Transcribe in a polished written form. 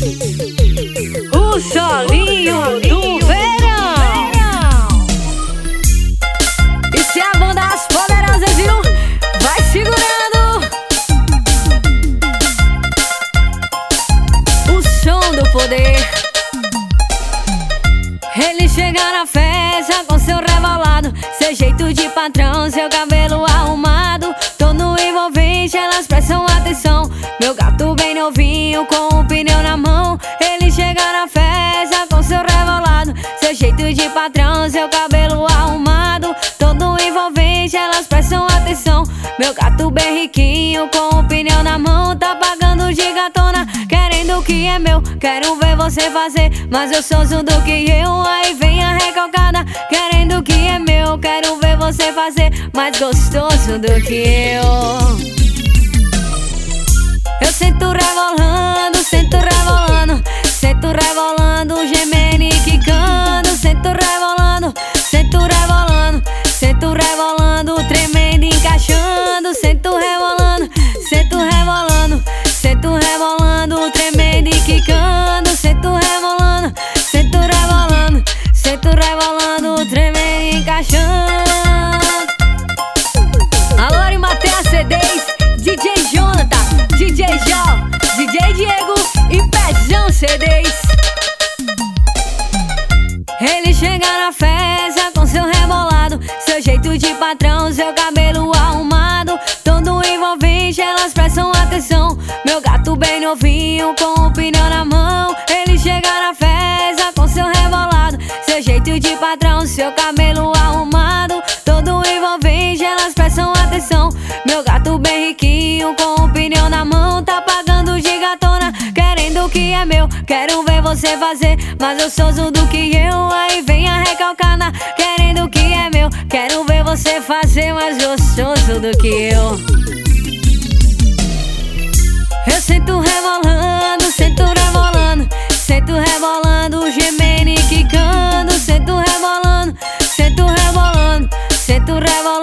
O solinho do verão. Isso é a banda As Poderosas, viu? Vai segurando o som do poder. Ele chega na festa com seu rebolado, seu jeito de patrão, seu cabelo arrumado, todo envolvente, elas prestam atenção. Meu gato bem novinho com um pneu na mão. Ele chega na festa com seu rebolado, seu jeito de patrão, seu cabelo arrumado, todo envolvente, elas prestam atenção. Meu gato bem riquinho com um pneu na mão, tá pagando de gatona, querendo o que é meu. Quero ver você fazer mais gostoso do que eu. Aí vem a recalcada, querendo o que é meu. Quero ver você fazer mais gostoso do que eu. Eu sento rebolando, sento rebolando, sento rebolando, gemendo e quicando. Sento rebolando, sento rebolando, sento rebolando, tremendo e encaixando. Sento rebolando, sento rebolando, sento rebolando, tremendo e quicando. Sento rebolando, sento rebolando, sento rebolando, tremendo e encaixando. Alô, Arimatea CDs, DJ Jonathan, DJ Jó, DJ Diego e Pezão CDs. Ele chega na festa com seu rebolado, seu jeito de patrão, seu cabelo arrumado, todo envolvente, elas prestam atenção. Meu gato bem novinho com um pneu na mão. Ele chega na festa com seu rebolado, seu jeito de patrão, seu cabelo arrumado, todo envolvente, elas prestam atenção. Meu gato bem riquinho com um pneu na mão, tá pagando de gatona, querendo o que é meu. Quero ver você fazer mais gostoso do que eu. Aí vem a recalcada, querendo o que é meu. Quero ver você fazer mais gostoso do que eu. Eu sento rebolando, sento rebolando, sento rebolando, gemendo e quicando. Sento rebolando, sento rebolando, sento rebolando,